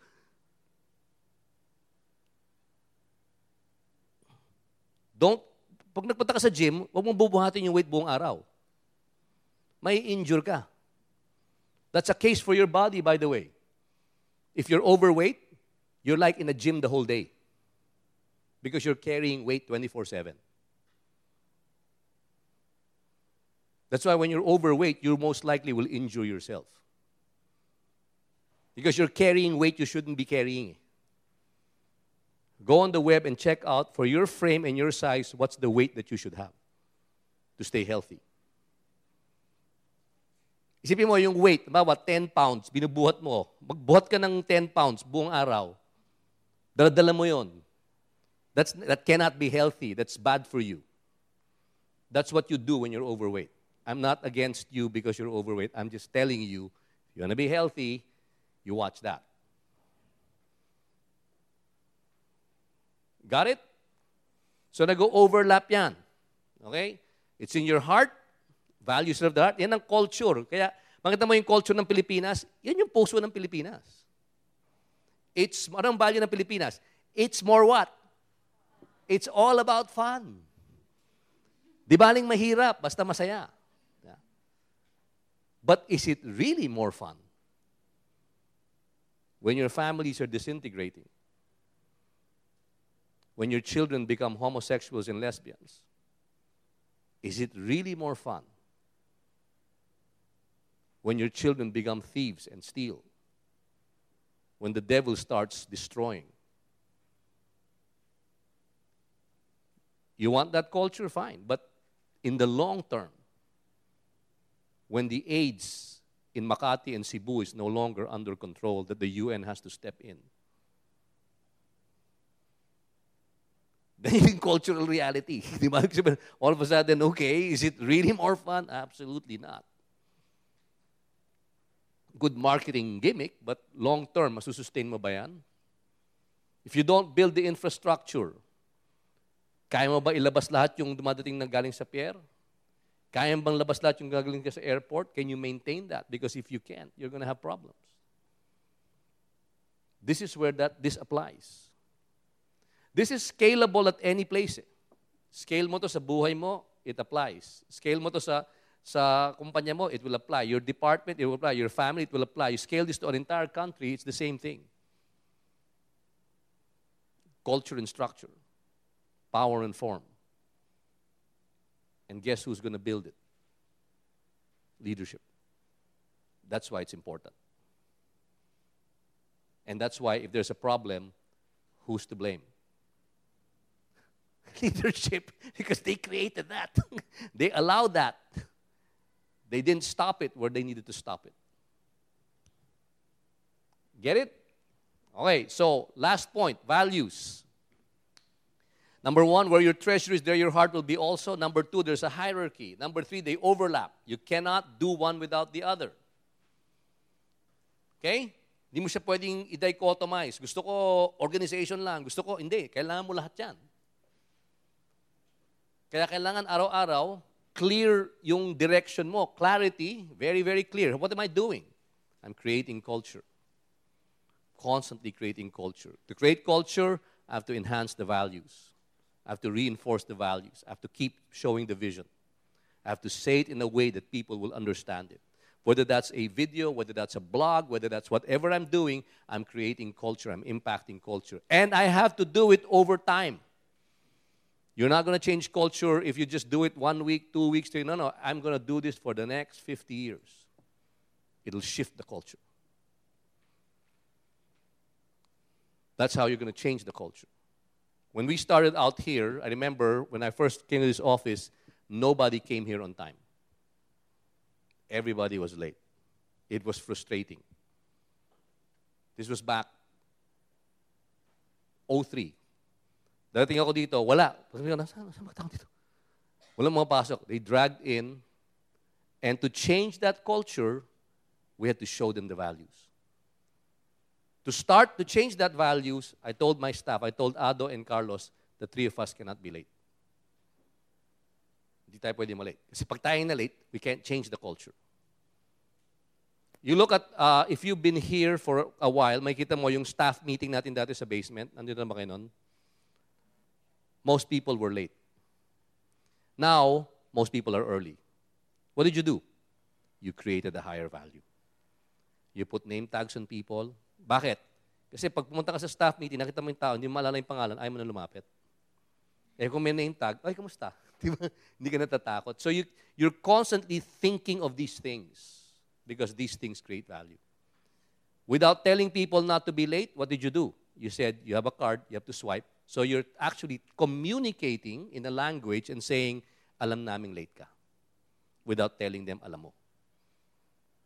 Don't, pag nagpunta ka sa gym, huwag mong bubuhatin yung weight buong araw. May injure ka. That's a case for your body, by the way. If you're overweight, you're like in a gym the whole day because you're carrying weight twenty-four seven. That's why when you're overweight, you most likely will injure yourself. Because you're carrying weight you shouldn't be carrying. Go on the web and check out for your frame and your size, what's the weight that you should have to stay healthy. Isipin mo yung weight, bawa ten pounds, binubuhat mo. Magbuhat ka ng ten pounds buong araw. Daladala mo yon. That's, that cannot be healthy. That's bad for you. That's what you do when you're overweight. I'm not against you because you're overweight. I'm just telling you, if you want to be healthy, you watch that. Got it? So nag-overlap yan. Okay? It's in your heart, values of the heart. Yan ang culture. Kaya, makita mo yung culture ng Pilipinas, yan yung puso ng Pilipinas. It's, anong value ng Pilipinas? It's more what? It's all about fun. Di baling mahirap, basta masaya. Yeah. But is it really more fun? When your families are disintegrating, when your children become homosexuals and lesbians, is it really more fun? When your children become thieves and steal, when the devil starts destroying. You want that culture? Fine. But in the long term, when the AIDS in Makati and Cebu is no longer under control, that the U N has to step in, then yung cultural reality. All of a sudden, okay, is it really more fun? Absolutely not. Good marketing gimmick, but long-term, masusustain mo ba yan? If you don't build the infrastructure, kaya mo ba ilabas lahat yung dumadating na galing sa pier? Kaya mo bang labas lahat yung gagaling ka sa airport? Can you maintain that? Because if you can't, you're going to have problems. This is where that this applies. This is scalable at any place. Eh. Scale mo to sa buhay mo, it applies. Scale mo to sa sa kumpanya mo, it will apply. Your department, it will apply. Your family, it will apply. You scale this to an entire country, it's the same thing. Culture and structure. Power and form. And guess who's going to build it? Leadership. That's why it's important. And that's why if there's a problem, who's to blame? Leadership, because they created that. They allowed that. They didn't stop it where they needed to stop it. Get it? Okay, so last point, values. Number one, where your treasure is, there your heart will be also. Number two, there's a hierarchy. Number three, they overlap. You cannot do one without the other. Okay? Hindi mo siya pwedeng i-dichotomize. Gusto ko organization lang. Gusto ko, hindi. Kailangan mo lahat yan. Kaya kailangan araw-araw, clear yung direction mo. Clarity, very, very clear. What am I doing? I'm creating culture. Constantly creating culture. To create culture, I have to enhance the values. I have to reinforce the values. I have to keep showing the vision. I have to say it in a way that people will understand it. Whether that's a video, whether that's a blog, whether that's whatever I'm doing, I'm creating culture, I'm impacting culture. And I have to do it over time. You're not going to change culture if you just do it one week, two weeks, three. No, no, I'm going to do this for the next fifty years. It'll shift the culture. That's how you're going to change the culture. When we started out here, I remember when I first came to this office, nobody came here on time. Everybody was late. It was frustrating. This was back oh three. Darating ako dito, wala. Sabi ko, saan mga tao dito? Walang mga pasok. They dragged in. And to change that culture, we had to show them the values. To start to change that values, I told my staff, I told Ado and Carlos, the three of us cannot be late. Hindi tayo pwede malate. Kasi pag tayo na late, we can't change the culture. You look at, uh, if you've been here for a while, makikita mo yung staff meeting natin dati sa basement. Nandito na ba kayo nun? Most people were late. Now, most people are early. What did you do? You created a higher value. You put name tags on people. Bakit? Kasi pag pumunta ka sa staff meeting, nakita mo yung tao, hindi mo maalala yung pangalan, ayaw mo na lumapit. Eh kung may name tag, ay, kamusta? Hindi ka natatakot. So you, you're constantly thinking of these things because these things create value. Without telling people not to be late, what did you do? You said, you have a card, you have to swipe. So you're actually communicating in a language and saying, alam naming late ka. Without telling them, alam mo.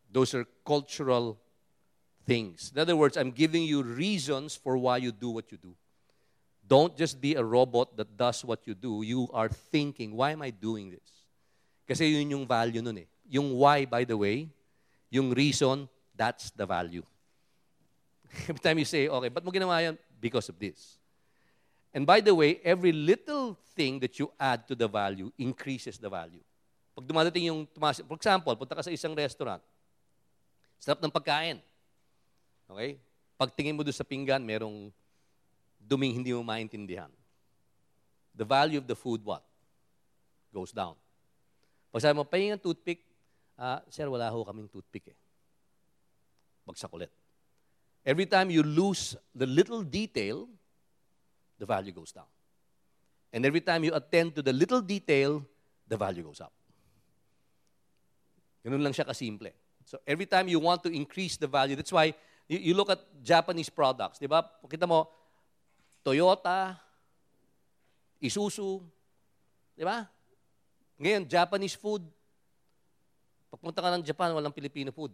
Those are cultural things. In other words, I'm giving you reasons for why you do what you do. Don't just be a robot that does what you do. You are thinking, why am I doing this? Kasi yun yung value nun eh. Yung why, by the way, yung reason, that's the value. Every time you say, okay, ba't mo ginawa yan? Because of this. And by the way, every little thing that you add to the value increases the value. Pag dumadating yung, tumas- for example, punta ka sa isang restaurant, sarap ng pagkain. Okay? Pag tingin mo doon sa pinggan, merong duming hindi mo maintindihan. The value of the food, what? Goes down. Pag sabi mo, pahing ang toothpick, ah, sir, wala ho kaming toothpick eh. Bagsak ulit. Every time you lose the little detail, the value goes down. And every time you attend to the little detail, the value goes up. Ganun lang siya kasimple. So every time you want to increase the value, that's why you, you look at Japanese products, di ba? Kita mo, Toyota, Isuzu, di ba? Ngayon, Japanese food, pagpunta ka ng Japan, walang Filipino food.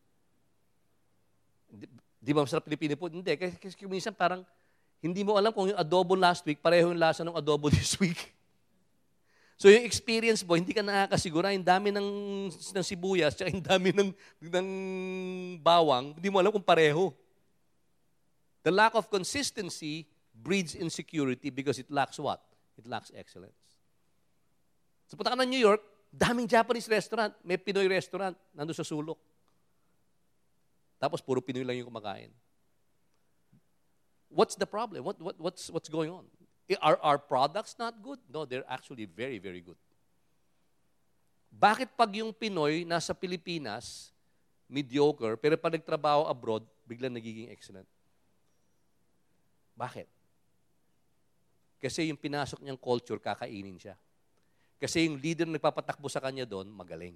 Di, di ba masarap Filipino food? Hindi. Kasi, kasi minsan parang hindi mo alam kung yung adobo last week, pareho yung lasa ng adobo this week. So yung experience mo, hindi ka nakakasigura, yung dami ng, ng sibuyas, tsaka yung dami ng, ng bawang, hindi mo alam kung pareho. The lack of consistency breeds insecurity because it lacks what? It lacks excellence. So punta ka ng New York, daming Japanese restaurant, may Pinoy restaurant, nandun sa sulok. Tapos puro Pinoy lang yung kumakain. What's the problem? What, what, what's, what's going on? Are our products not good? No, they're actually very, very good. Bakit pag yung Pinoy nasa Pilipinas, mediocre, pero pag nagtrabaho abroad, biglang nagiging excellent? Bakit? Kasi yung pinasok niyang culture, kakainin siya. Kasi yung leader na nagpapatakbo sa kanya doon, magaling.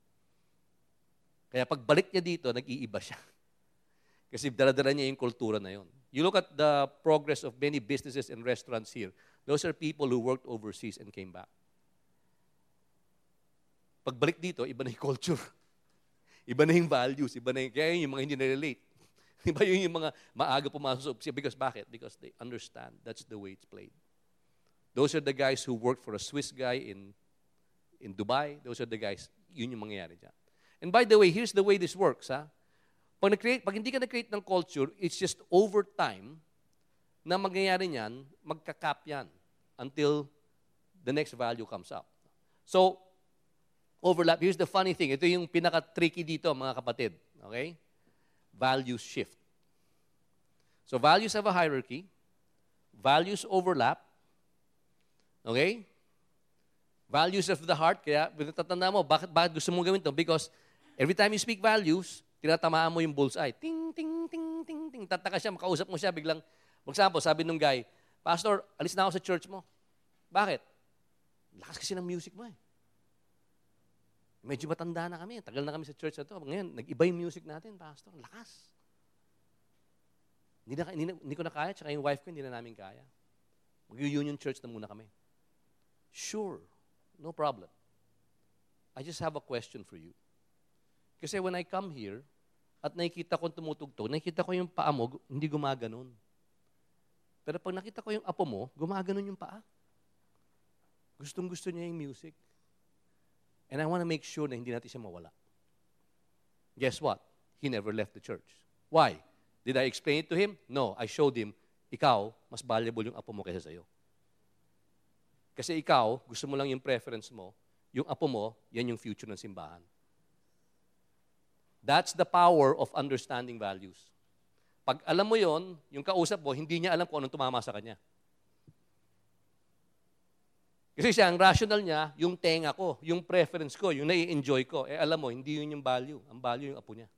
Kaya pagbalik niya dito, nag-iiba siya. Kasi daladala niya yung kultura na yon. You look at the progress of many businesses and restaurants here. Those are people who worked overseas and came back. Pagbalik dito, iba na yung culture. Iba na yung values. Iba na yung, kaya yung mga hindi na-relate. Iba yun yung mga maaga pumasok sa opisina. Because bakit? Because they understand that's the way it's played. Those are the guys who worked for a Swiss guy in, in Dubai. Those are the guys, yun yung mangyayari dyan. And by the way, here's the way this works, ha? Pag, na-create, pag hindi ka na-create ng culture, it's just over time na mangyayari niyan, magka-cap yan until the next value comes up. So, overlap. Here's the funny thing. Ito yung pinaka-tricky dito, mga kapatid. Okay? Values shift. So, values have a hierarchy. Values overlap. Okay? Values of the heart. Kaya, tatanda mo, bakit, bakit gusto mong gawin ito? Because every time you speak values, tinatamaan mo yung bullseye. Ting, ting, ting, ting, ting. Tataka siya, makausap mo siya, biglang, for example, sabi nung guy, Pastor, alis na ako sa church mo. Bakit? Lakas kasi ng music mo eh. Medyo matanda na kami. Tagal na kami sa church na to. Ngayon, nag-iba yung music natin, Pastor. Lakas. Hindi, na, hindi, hindi ko na kaya, tsaka yung wife ko, hindi na namin kaya. Mag-union church na muna kami. Sure. No problem. I just have a question for you. Kasi when I come here, at nakikita ko tumutugtog, nakikita ko yung paa mo, hindi gumaganon. Pero pag nakita ko yung apo mo, gumaganon yung paa. Gustong-gusto niya yung music. And I want to make sure na hindi natin siya mawala. Guess what? He never left the church. Why? Did I explain it to him? No, I showed him, ikaw, mas valuable yung apo mo kaysa sa'yo. Kasi ikaw, gusto mo lang yung preference mo, yung apo mo, yan yung future ng simbahan. That's the power of understanding values. Pag alam mo yon, yung kausap mo, hindi niya alam kung anong tumama sa kanya. Kasi siya, ang rational niya, yung tenga ko, yung preference ko, yung nai-enjoy ko. Eh alam mo, hindi yun yung value. Ang value yung apo niya.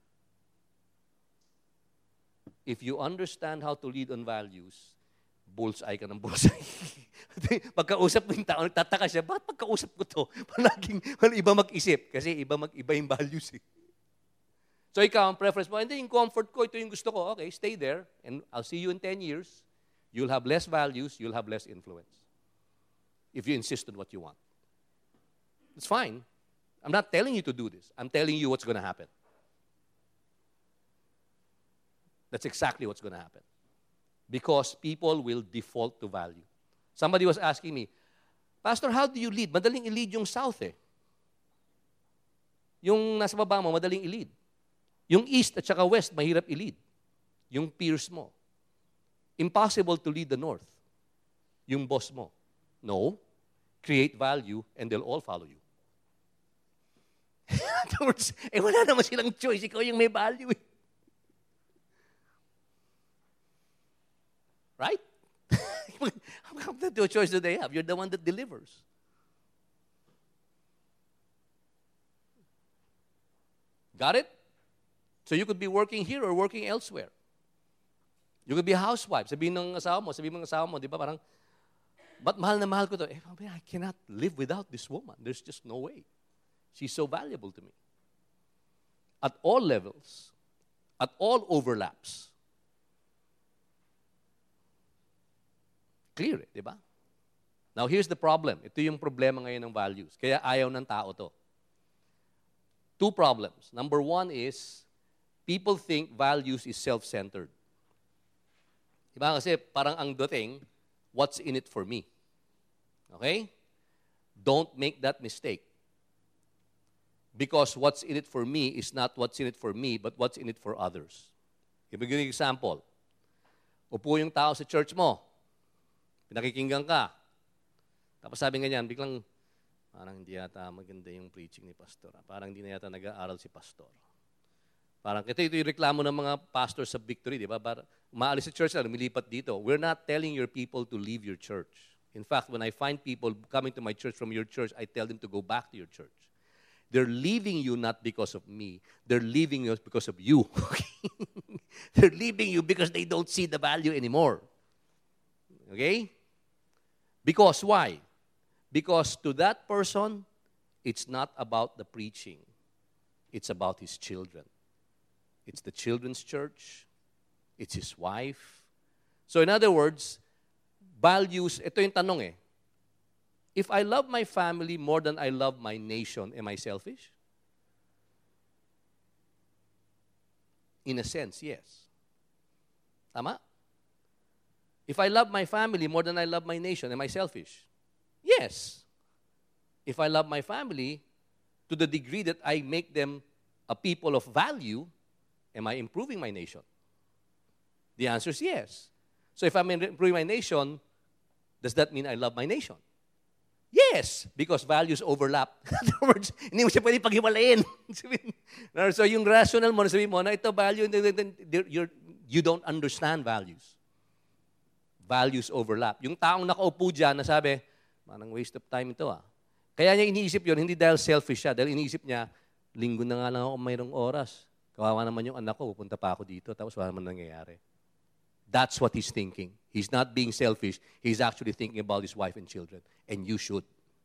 If you understand how to lead on values, bullseye ka ng bullseye. Pagkausap mo yung tao, nagtataka siya, bakit pagkausap ko to? Palaging, iba mag-isip. Kasi iba, mag, iba yung values eh. So ikaw, ang preference mo, hindi, yung comfort ko, ito yung gusto ko. Okay, stay there, and I'll see you in ten years. You'll have less values, you'll have less influence. If you insist on what you want. It's fine. I'm not telling you to do this. I'm telling you what's going to happen. That's exactly what's going to happen. Because people will default to value. Somebody was asking me, Pastor, how do you lead? Madaling i-lead yung South eh. Yung nasa baba mo, madaling i-lead. Yung East at saka West, mahirap i-lead. Yung peers mo. Impossible to lead the North. Yung boss mo. No. Create value and they'll all follow you. In other words, eh wala naman silang choice. Ikaw yung may value eh. Right? How the choice do they have? You're the one that delivers. Got it? So you could be working here or working elsewhere. You could be a housewife. Sabihin ng asawa mo, sabihin ng asawa mo, di ba, parang, ba't mahal na mahal ko to? Eh, I cannot live without this woman. There's just no way. She's so valuable to me. At all levels, at all overlaps. Clear, eh, di ba? Now, here's the problem. Ito yung problema ngayon ng values. Kaya ayaw ng tao to. Two problems. Number one is, people think values is self-centered. Diba? Kasi parang ang dating, what's in it for me? Okay? Don't make that mistake. Because what's in it for me is not what's in it for me, but what's in it for others. Ibigay ng example. Upo yung tao sa church mo. Pinakikinggan ka. Tapos sabi nga niyan, biglang, parang hindi yata maganda yung preaching ni pastor. Parang hindi na yata nag-aaral si pastor. Parang ito, ito yung reklamo ng mga pastors sa Victory, di ba? Umaalis sa church na, lumilipat dito. We're not telling your people to leave your church. In fact, when I find people coming to my church from your church, I tell them to go back to your church. They're leaving you not because of me. They're leaving you because of you. They're leaving you because they don't see the value anymore. Okay? Because why? Because to that person, it's not about the preaching. It's about his children. It's the children's church. It's his wife. So in other words, values, ito yung tanong eh. If I love my family more than I love my nation, am I selfish? In a sense, yes. Tama? If I love my family more than I love my nation, am I selfish? Yes. If I love my family to the degree that I make them a people of value, am I improving my nation? The answer is yes. So if I'm improving my nation, does that mean I love my nation? Yes, because values overlap. In other words, hindi mo siya pwede paghiwalayin. So yung rational mo, sabihin mo na ito value, you're, you don't understand values. Values overlap. Yung taong nakaupo dyan na sabi, manang waste of time ito ah. Kaya niya iniisip yun, hindi dahil selfish siya, dahil iniisip niya, linggo na nga lang ako mayroong oras. Kawawa naman yung anak ko, pupunta pa ako dito, tapos wala naman nangyayari. That's what he's thinking. He's not being selfish. He's actually thinking about his wife and children. And you should.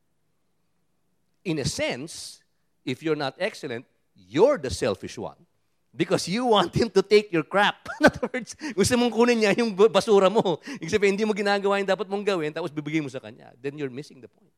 In a sense, if you're not excellent, you're the selfish one. Because you want him to take your crap. In other words, gusto mong kunin niya yung basura mo. Ibig sabihin, hindi mo ginagawa yung dapat mong gawin, tapos bibigay mo sa kanya. Then you're missing the point.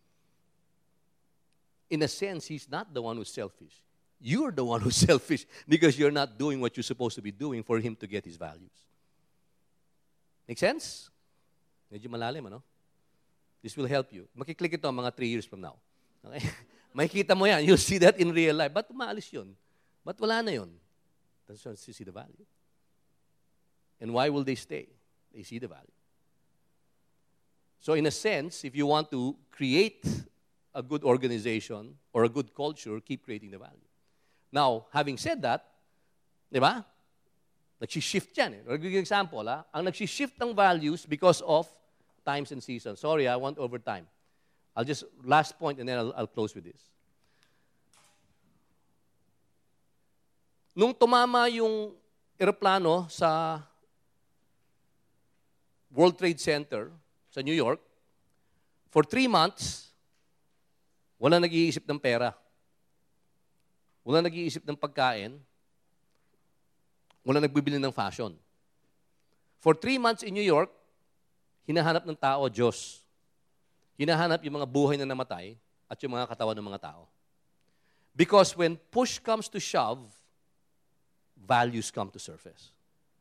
In a sense, he's not the one who's selfish. You're the one who's selfish because you're not doing what you're supposed to be doing for him to get his values. Make sense? Medyo malalim, ano? This will help you. Makiklik ito mga three years from now. Okay? Makikita mo yan. You'll see that in real life. Ba't umaalis yun? Ba't wala na yun? That's why you see the value. And why will they stay? They see the value. So in a sense, if you want to create a good organization or a good culture, keep creating the value. Now, having said that, di ba? Nag-shift yan eh. I'll give you an example. Ha? Ang nag-shift ng values because of times and seasons. Sorry, I want overtime. I'll just, last point and then I'll, I'll close with this. Nung tumama yung eroplano sa World Trade Center sa New York, for three months, wala nag-iisip ng pera. Wala nag-iisip ng pagkain. Wala nagbibili ng fashion. For three months in New York, hinahanap ng tao Diyos. Hinahanap yung mga buhay na namatay at yung mga katawan ng mga tao. Because when push comes to shove, values come to surface.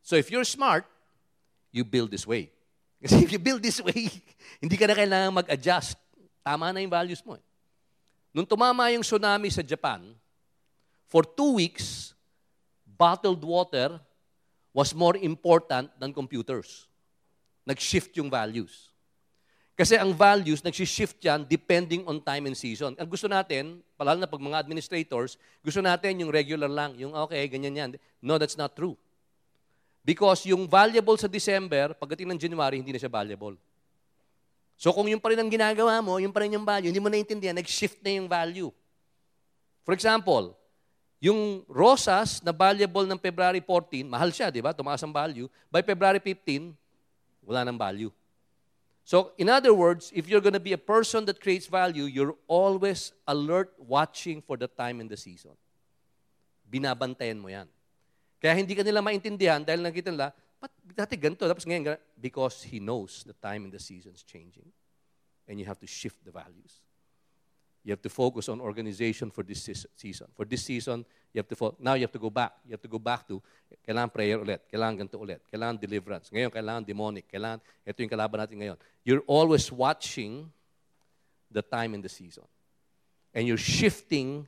So if you're smart, you build this way. Kasi if you build this way, hindi ka na kailangan mag-adjust. Tama na yung values mo. Eh. Nung tumama yung tsunami sa Japan, for two weeks, bottled water was more important than computers. Nag-shift yung values. Kasi ang values, nag-shift yan depending on time and season. Ang gusto natin, palalo na pag mga administrators, gusto natin yung regular lang, yung okay, ganyan yan. No, that's not true. Because yung valuable sa December, pagdating ng January, hindi na siya valuable. So kung yung pa rin ang ginagawa mo, yung pa rin yung value, hindi mo naintindihan, nag-shift na yung value. For example, yung rosas na valuable ng February fourteen, mahal siya, di ba? Tumaas ang value. By February fifteen, wala nang value. So, in other words, if you're going to be a person that creates value, you're always alert, watching for the time and the season. Binabantayan mo yan. Kaya hindi ka nila maintindihan dahil nakita nila, ba't dati ganito? Tapos ngayon, because he knows the time and the season is changing. And you have to shift the values. You have to focus on organization for this season. For this season, you have to fo- now you have to go back. You have to go back to, kailangan prayer ulit, kailangan ganito ulit, kailangan deliverance. Ngayon, kailangan demonic, kailangan, ito yung kalaban natin ngayon. You're always watching the time and the season. And you're shifting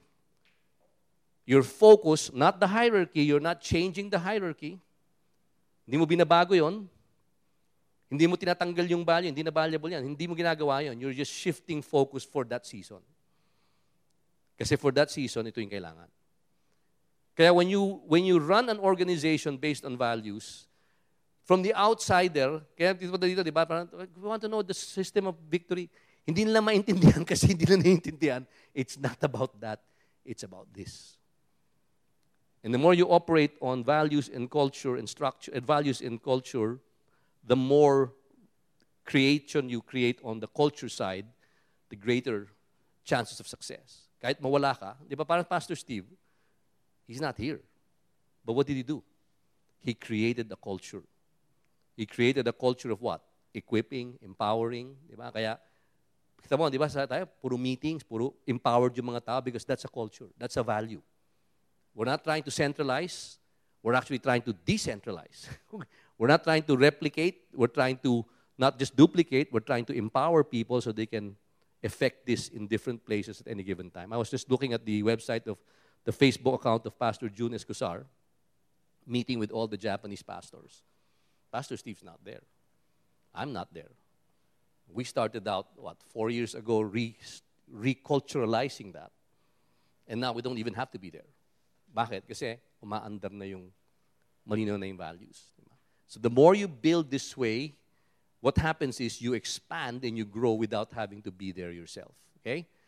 your focus, not the hierarchy, you're not changing the hierarchy. Hindi mo binabago yon. Hindi mo tinatanggal yung value, hindi na valuable yan. Hindi mo ginagawa yon. You're just shifting focus for that season. Kasi for that season, ito yung kailangan. Kaya when you when you run an organization based on values, from the outsider, kaya dito, dito di ba, parang, we want to know the system of victory. Hindi nila maintindihan kasi hindi nila naiintindihan. It's not about that. It's about this. And the more you operate on values and culture and structure, and values and culture, the more creation you create on the culture side, the greater chances of success. Kahit mawala ka, di ba parang Pastor Steve, he's not here. But what did he do? He created a culture. He created a culture of what? Equipping, empowering, di ba? Kaya, kita mo, di ba, sa tayo, puro meetings, puro empowered yung mga tao because that's a culture. That's a value. We're not trying to centralize. We're actually trying to decentralize. We're not trying to replicate. We're trying to not just duplicate. We're trying to empower people so they can affect this in different places at any given time. I was just looking at the website of the Facebook account of Pastor June Escusar, meeting with all the Japanese pastors. Pastor Steve's not there. I'm not there. We started out, what, four years ago, re- reculturalizing that. And now we don't even have to be there. Bakit? Kasi umaandar na yung malinaw na yung values. So the more you build this way, what happens is you expand and you grow without having to be there yourself. Okay?